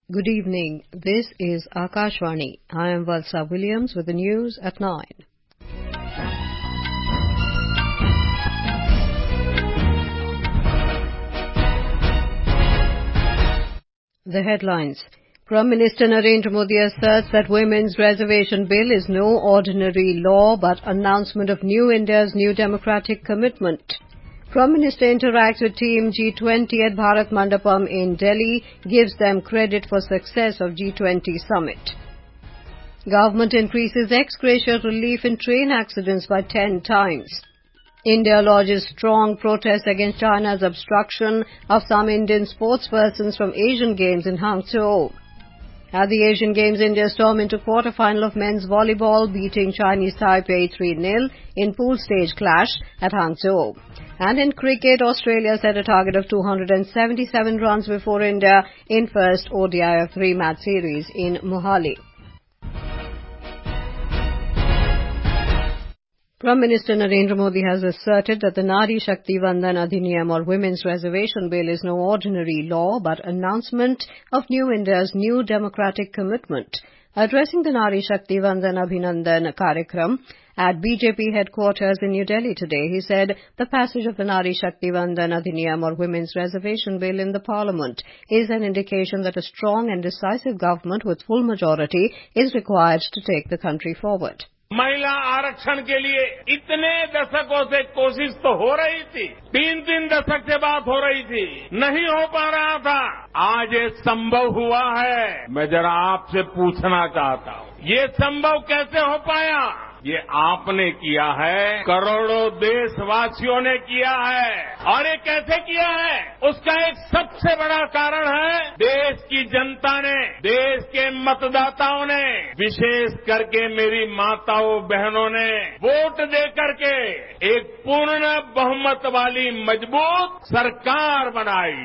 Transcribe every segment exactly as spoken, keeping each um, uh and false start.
Good evening. This is Akashvani. I am Valsa Williams with the news at nine. The headlines. Prime Minister Narendra Modi asserts that Women's Reservation Bill is no ordinary law but announcement of New India's new democratic commitment. Prime Minister interacts with Team G twenty at Bharat Mandapam in Delhi, gives them credit for success of G twenty summit. Government increases ex gratia relief in train accidents by ten times. India lodges strong protest against China's obstruction of some Indian sportspersons from Asian Games in Hangzhou. At the Asian Games, India stormed into quarter-final of men's volleyball, beating Chinese Taipei three nil in pool stage clash at Hangzhou. And in cricket, Australia set a target of two hundred seventy-seven runs before India in first O D I of three-match series in Mohali. Prime Minister Narendra Modi has asserted that the Nari Shakti Vandan Adhiniyam or Women's Reservation Bill is no ordinary law but announcement of New India's new democratic commitment. Addressing the Nari Shakti Vandan Abhinandan Karikram at B J P headquarters in New Delhi today, he said the passage of the Nari Shakti Vandan Adhiniyam or Women's Reservation Bill in the Parliament is an indication that a strong and decisive government with full majority is required to take the country forward. महिला आरक्षण के लिए इतने दशकों से कोशिश तो हो रही थी, तीन तीन दशक से बात हो रही थी, नहीं हो पा रहा था, आज ये संभव हुआ है। मैं जरा आपसे पूछना चाहता हूँ, ये संभव कैसे हो पाया? ये आपने किया है, करोड़ों देशवासियों ने किया है, और ये कैसे किया है? उसका एक सबसे बड़ा कारण है देश की जनता ने, देश के मतदाताओं ने, विशेष करके मेरी माताओं बहनों ने वोट दे करके एक पूर्ण बहुमत वाली मजबूत सरकार बनाई।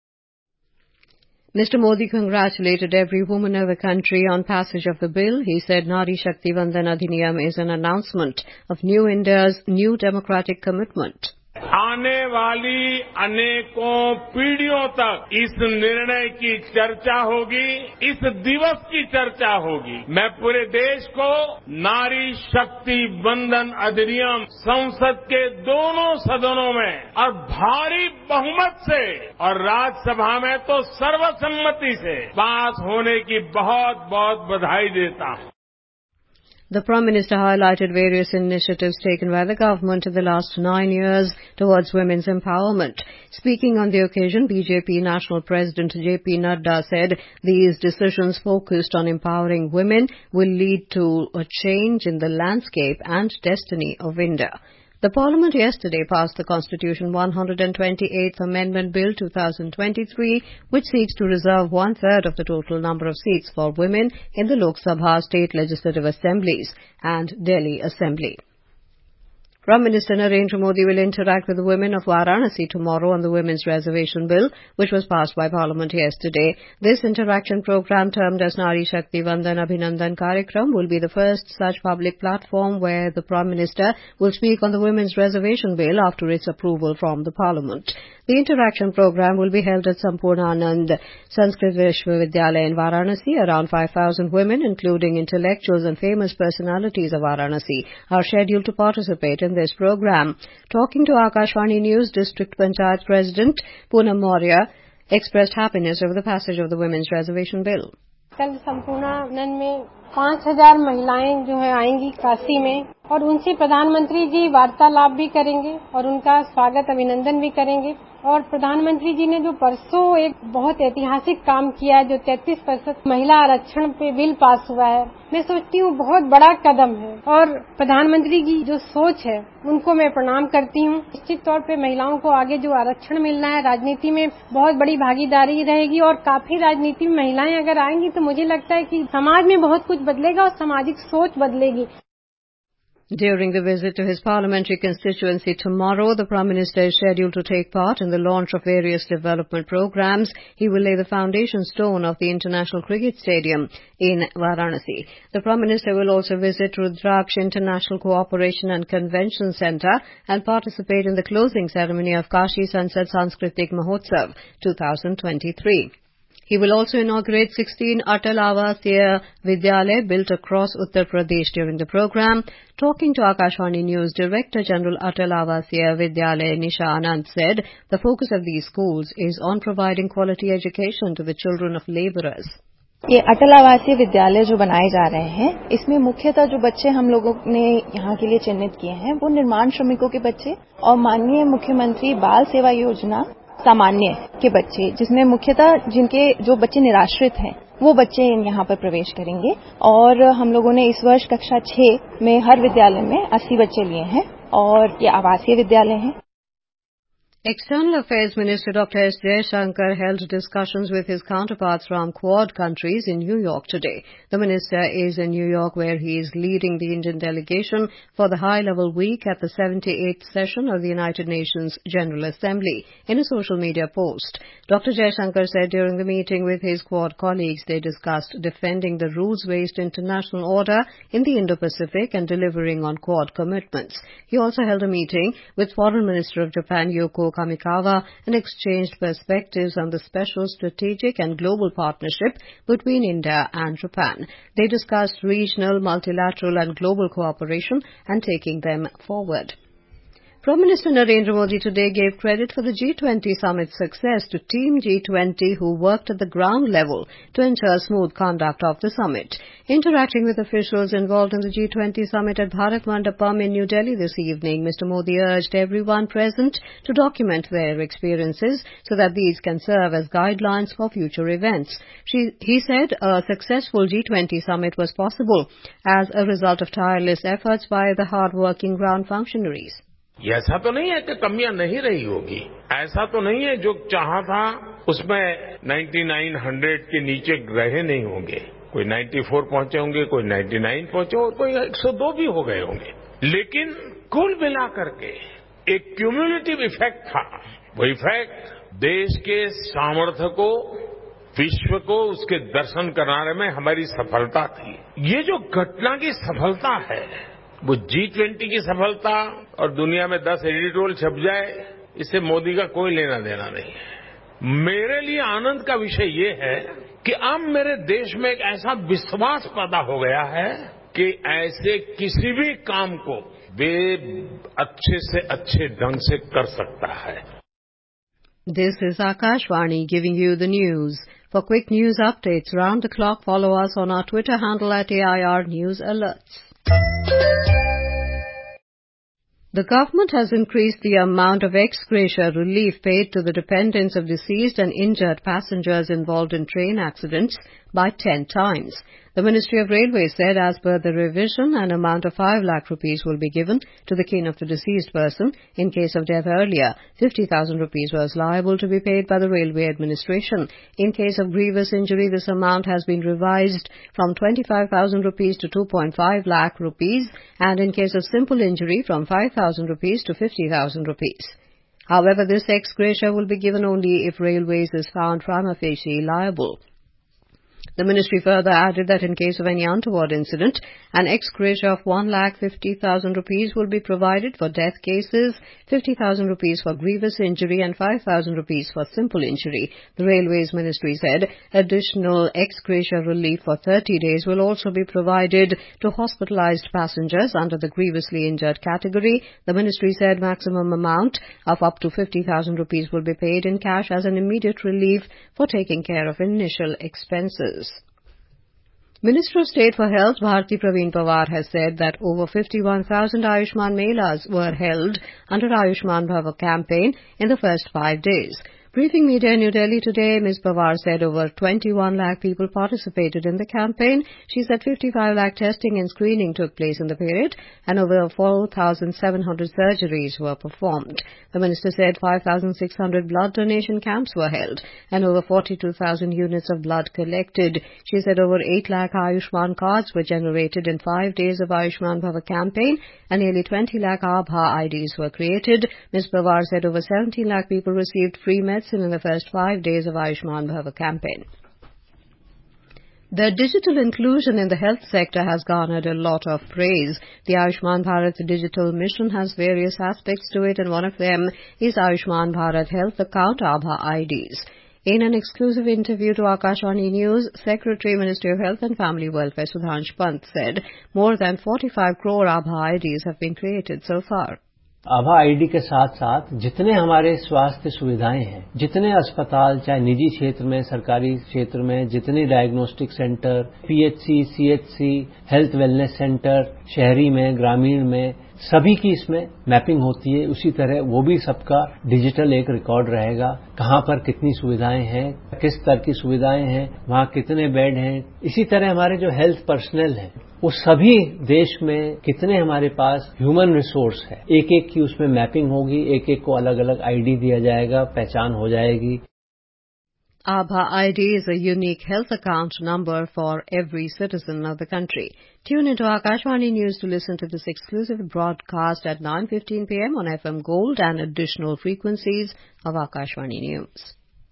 Mister Modi congratulated every woman of the country on passage of the bill. He said Nari Shakti Vandan Adhiniyam is an announcement of New India's new democratic commitment. आने वाली अनेकों पीढ़ियों तक इस निर्णय की चर्चा होगी, इस दिवस की चर्चा होगी। मैं पूरे देश को नारी शक्ति वंदन अधिनियम संसद के दोनों सदनों में और भारी बहुमत से और राज्यसभा में तो सर्वसम्मति से पास होने की बहुत बहुत बधाई देता हूं। The Prime Minister highlighted various initiatives taken by the government in the last nine years towards women's empowerment. Speaking on the occasion, B J P National President J P Nadda said these decisions focused on empowering women will lead to a change in the landscape and destiny of India. The Parliament yesterday passed the Constitution one hundred twenty-eighth Amendment Bill two thousand twenty-three, which seeks to reserve one-third of the total number of seats for women in the Lok Sabha, state legislative assemblies and Delhi Assembly. Prime Minister Narendra Modi will interact with the women of Varanasi tomorrow on the Women's Reservation Bill, which was passed by Parliament yesterday. This interaction program, termed as Nari Shakti Vandan Abhinandan Karikram, will be the first such public platform where the Prime Minister will speak on the Women's Reservation Bill after its approval from the Parliament. The interaction program will be held at Sampurnanand Sanskrit Vishwavidyalaya in Varanasi. Around five thousand women, including intellectuals and famous personalities of Varanasi, are scheduled to participate in this program. Talking to Akashvani News, District Panchayat President Poonam Maurya expressed happiness over the passage of the Women's Reservation Bill. कल संपूर्णानंद में पाँच हजार महिलाएं जो है आएंगी काशी में, और उनसे प्रधानमंत्री जी वार्तालाप भी करेंगे और उनका स्वागत अभिनंदन भी करेंगे। और प्रधानमंत्री जी ने जो परसों एक बहुत ऐतिहासिक काम किया है, जो तैंतीस प्रतिशत महिला आरक्षण पे बिल पास हुआ है, मैं सोचती हूँ बहुत बड़ा कदम है और प्रधानमंत्री की जो सोच है उनको मैं प्रणाम करती हूँ। निश्चित तौर पे महिलाओं को आगे जो आरक्षण मिलना है, राजनीति में बहुत बड़ी भागीदारी रहेगी और काफी राजनीति में महिलाएं अगर आएंगी तो मुझे लगता है कि समाज में बहुत कुछ बदलेगा और सामाजिक सोच बदलेगी। During the visit to his parliamentary constituency tomorrow, the Prime Minister is scheduled to take part in the launch of various development programs. He will lay the foundation stone of the International Cricket Stadium in Varanasi. The Prime Minister will also visit Rudraksh International Cooperation and Convention Centre and participate in the closing ceremony of Kashi Sansad Sanskritik Mahotsav twenty twenty-three. He will also inaugurate sixteen Atal Avasiya Vidyalaya built across Uttar Pradesh during the program. Talking to Akashvani News, Director General Atal Avasiya Vidyalaya Nisha Anand said the focus of these schools is on providing quality education to the children of labourers. ये अटल आवासीय विद्यालय जो बनाए जा रहे हैं, इसमें मुख्यतः जो बच्चे हम लोगों ने यहाँ के लिए चिन्हित किए हैं वो निर्माण श्रमिकों के बच्चे और माननीय मुख्यमंत्री बाल सेवा योजना सामान्य के बच्चे, जिसमें मुख्यतः जिनके जो बच्चे निराश्रित हैं वो बच्चे यहाँ पर प्रवेश करेंगे। और हम लोगों ने इस वर्ष कक्षा छह में हर विद्यालय में अस्सी बच्चे लिए हैं और ये आवासीय विद्यालय हैं। External Affairs Minister Doctor S. Jaishankar held discussions with his counterparts from Quad countries in New York today. The minister is in New York where he is leading the Indian delegation for the high-level week at the seventy-eighth session of the United Nations General Assembly. In a social media post, Doctor Jaishankar said during the meeting with his Quad colleagues they discussed defending the rules-based international order in the Indo-Pacific and delivering on Quad commitments. He also held a meeting with Foreign Minister of Japan Yoko Kamikawa and exchanged perspectives on the special strategic and global partnership between India and Japan. They discussed regional, multilateral and global cooperation and taking them forward. Prime Minister Narendra Modi today gave credit for the G twenty summit's success to Team G twenty who worked at the ground level to ensure smooth conduct of the summit. Interacting with officials involved in the G twenty summit at Bharat Mandapam in New Delhi this evening, Mister Modi urged everyone present to document their experiences so that these can serve as guidelines for future events. She, he said a successful G twenty summit was possible as a result of tireless efforts by the hard-working ground functionaries. ये ऐसा तो नहीं है कि कमियां नहीं रही होगी, ऐसा तो नहीं है जो चाहा था उसमें निन्यानवे के नीचे रहे नहीं होंगे, कोई चौरानवे पहुंचे होंगे, कोई निन्यानवे पहुंचे और कोई एक सौ दो भी हो गए होंगे, लेकिन कुल मिलाकर के एक क्यूमुलेटिव इफेक्ट था। वो इफेक्ट देश के सामर्थ्य को, विश्व को उसके दर्शन कराने में हमारी सफलता थी। ये जो घटना की सफलता है वो जी ट्वेंटी की सफलता और दुनिया में दस एडिटोरियल छप जाए इससे मोदी का कोई लेना देना नहीं है। मेरे लिए आनंद का विषय ये है कि अब मेरे देश में एक ऐसा विश्वास पैदा हो गया है कि ऐसे किसी भी काम को वे अच्छे से अच्छे ढंग से कर सकता है। This is Akashvani giving you the news. For quick news updates round the clock, follow us on our Twitter handle at A I R News Alerts. The government has increased the amount of ex gratia relief paid to the dependents of deceased and injured passengers involved in train accidents by ten times. The Ministry of Railways said as per the revision, an amount of five lakh rupees will be given to the kin of the deceased person. In case of death earlier, fifty thousand rupees was liable to be paid by the Railway Administration. In case of grievous injury, this amount has been revised from twenty-five thousand rupees to two point five lakh rupees, and in case of simple injury from five thousand rupees to fifty thousand rupees. However, this ex gratia will be given only if Railways is found prima facie liable. The ministry further added that in case of any untoward incident, an ex gratia of one lakh fifty thousand rupees will be provided for death cases, fifty thousand rupees for grievous injury and five thousand rupees for simple injury. The Railways Ministry said additional ex gratia relief for thirty days will also be provided to hospitalized passengers under the grievously injured category. The ministry said maximum amount of up to fifty thousand rupees will be paid in cash as an immediate relief for taking care of initial expenses. Minister of State for Health Bharti Praveen Pawar has said that over fifty-one thousand Ayushman Melas were held under Ayushman Bhava campaign in the first five days. Briefing media in New Delhi today, Miz Pawar said over twenty-one lakh people participated in the campaign. She said fifty-five lakh testing and screening took place in the period and over four thousand seven hundred surgeries were performed. The minister said five thousand six hundred blood donation camps were held and over forty-two thousand units of blood collected. She said over eight lakh Ayushman cards were generated in five days of Ayushman Bhava campaign and nearly twenty lakh Aabha I Ds were created. Miz Pawar said over seventeen lakh people received free medicine in the first five days of Ayushman Bhava campaign. The digital inclusion in the health sector has garnered a lot of praise. The Ayushman Bharat digital mission has various aspects to it, and one of them is Ayushman Bharat Health Account Aabha I Ds. In an exclusive interview to Akashvani News, Secretary, Ministry of Health and Family Welfare Sudhansh Pant said more than forty-five crore Abha I Ds have been created so far. आभा ID के साथ साथ जितने हमारे स्वास्थ्य सुविधाएं हैं, जितने अस्पताल चाहे निजी क्षेत्र में, सरकारी क्षेत्र में, जितने diagnostic centre, PHC, CHC, health wellness centre, शहरी में, ग्रामीण में, सभी की इसमें मैपिंग होती है। उसी तरह वो भी सबका डिजिटल एक रिकॉर्ड रहेगा, कहां पर कितनी सुविधाएं हैं, किस स्तर की सुविधाएं हैं, वहां कितने बेड हैं। इसी तरह हमारे जो हेल्थ पर्सनल हैं, वो सभी देश में कितने हमारे पास ह्यूमन रिसोर्स है, एक एक की उसमें मैपिंग होगी, एक एक को अलग अलग आईडी दिया जाएगा, पहचान हो जाएगी। Abha I D is a unique health account number for every citizen of the country. Tune into Akashvani News to listen to this exclusive broadcast at nine fifteen p m on F M Gold and additional frequencies of Akashvani News.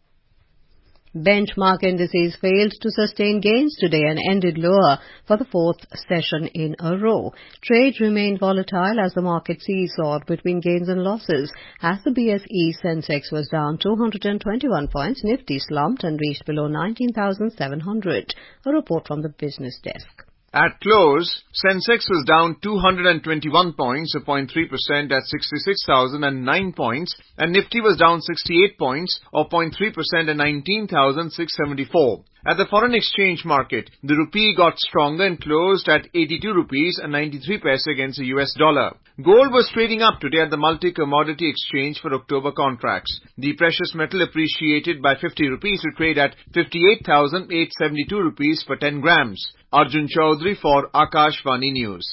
Benchmark indices failed to sustain gains today and ended lower for the fourth session in a row. Trade remained volatile as the market seesawed between gains and losses. As the B S E Sensex was down two hundred twenty-one points, Nifty slumped and reached below nineteen thousand seven hundred. A report from the business desk. At close, Sensex was down two hundred twenty-one points, or zero point three percent at sixty-six thousand nine points, and Nifty was down sixty-eight points, or zero point three percent at nineteen thousand six hundred seventy-four. At the foreign exchange market, the rupee got stronger and closed at eighty-two rupees and ninety-three paise against the U S dollar. Gold was trading up today at the multi-commodity exchange for October contracts. The precious metal appreciated by fifty rupees to trade at fifty-eight thousand eight hundred seventy-two rupees for ten grams. Arjun Chaudhary for Akashvani News.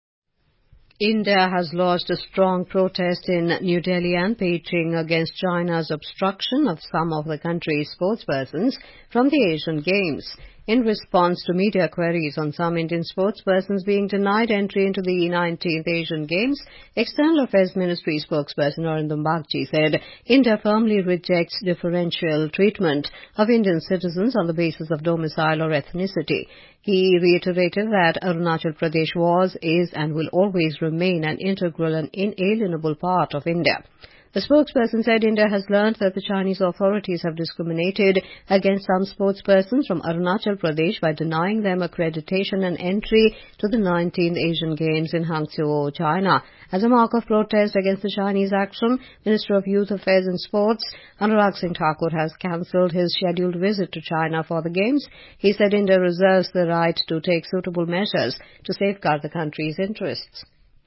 India has lodged a strong protest in New Delhi and Beijing against China's obstruction of some of the country's sportspersons from the Asian Games. In response to media queries on some Indian sportspersons being denied entry into the nineteenth Asian Games, External Affairs Ministry spokesperson Arindam Bagchi said India firmly rejects differential treatment of Indian citizens on the basis of domicile or ethnicity. He reiterated that Arunachal Pradesh was, is and will always remain an integral and inalienable part of India. The spokesperson said India has learned that the Chinese authorities have discriminated against some sportspersons from Arunachal Pradesh by denying them accreditation and entry to the nineteenth Asian Games in Hangzhou, China. As a mark of protest against the Chinese action, Minister of Youth Affairs and Sports Anurag Singh Thakur has cancelled his scheduled visit to China for the Games. He said India reserves the right to take suitable measures to safeguard the country's interests.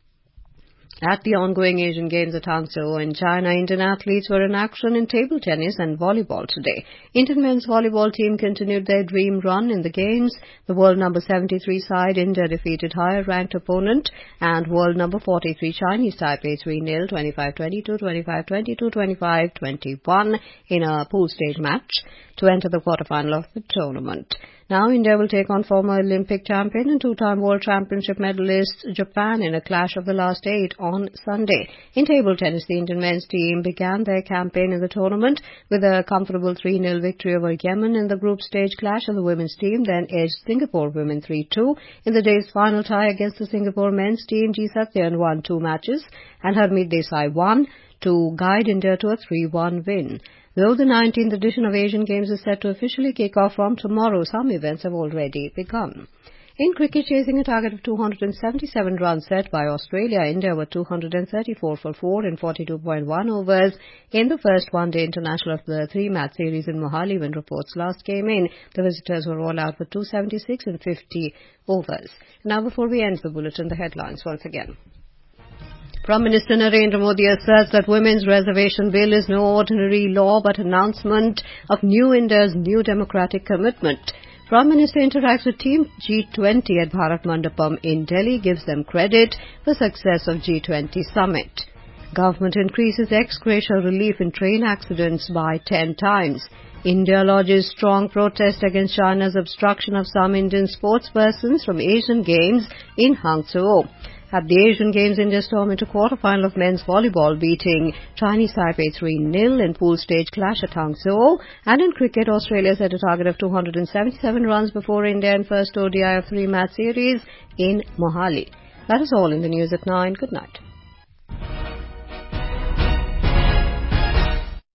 At the ongoing Asian Games at Hangzhou in China, Indian athletes were in action in table tennis and volleyball today. Indian men's volleyball team continued their dream run in the Games. The world number seventy-three side, India, defeated higher-ranked opponent and world number forty-three Chinese Taipei three nil, twenty-five twenty-two, twenty-five twenty-two, twenty-five twenty-one in a pool stage match to enter the quarterfinal of the tournament. Now India will take on former Olympic champion and two-time World Championship medalist Japan in a clash of the last eight on Sunday. In table tennis, the Indian men's team began their campaign in the tournament with a comfortable three nil victory over Yemen in the group stage clash, and the women's team then edged Singapore women three two. In the day's final tie against the Singapore men's team, G. Satyan won two matches and Harmeet Desai won to guide India to a three one win. Though the nineteenth edition of Asian Games is set to officially kick off from tomorrow, some events have already begun. In cricket, chasing a target of two hundred seventy-seven runs set by Australia, India were two hundred thirty-four for four in forty-two point one overs in the first one-day international of the three-match series in Mohali when reports last came in. The visitors were all out for two seventy-six in fifty overs. Now, before we end the bulletin, the headlines once again. Prime Minister Narendra Modi asserts that Women's Reservation Bill is no ordinary law but announcement of New India's new democratic commitment. Prime Minister interacts with Team G twenty at Bharat Mandapam in Delhi, gives them credit for success of G twenty summit. Government increases ex gratia relief in train accidents by ten times. India lodges strong protest against China's obstruction of some Indian sportspersons from Asian Games in Hangzhou. At the Asian Games, India stormed into quarter-final of men's volleyball, beating Chinese Taipei three nil in pool stage clash at Hangzhou. And in cricket, Australia set a target of two hundred seventy-seven runs before India in first O D I of three-match series in Mohali. That is all in the news at nine. Good night.